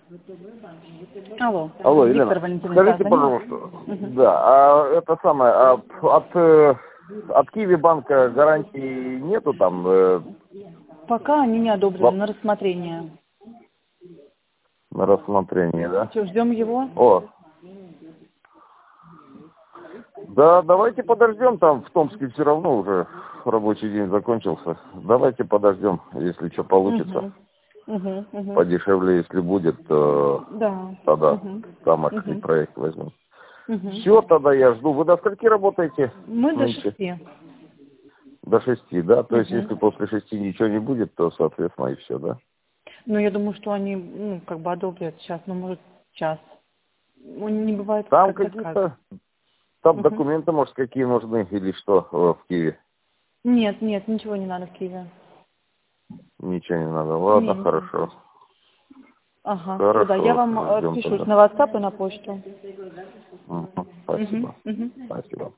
Алло. Алло, Виктор Елена, Валентинович, скажите, да, пожалуйста, Мгм. да, это самое, от Киви банка гарантии нету там? Пока они не одобрены на рассмотрение. На рассмотрение, да? Все, ждем его. О, да, давайте подождем, там в Томске все равно уже рабочий день закончился. Давайте подождем, если что получится. Угу. Подешевле, если будет, то Да. тогда Угу. тамошний Угу. проект возьмем. Угу. Все, тогда я жду. Вы до скольки работаете Мы до нынче? 6. До 6, да? То есть, Угу. если после 6 ничего не будет, то, соответственно, и все, да? Ну, я думаю, что они, как бы одобрят сейчас, ну, может, час. Ну, не бывает Там как-то как. какие-то, там Угу. документы, может, какие нужны или что в Киеве? Нет, ничего не надо в Киеве. Ничего не надо. Ладно, Нет. хорошо. Ага, все, да, я Хорошо, вам ждем отпишусь тогда. на WhatsApp и на почту. Мгм, Угу. спасибо. Угу. Спасибо.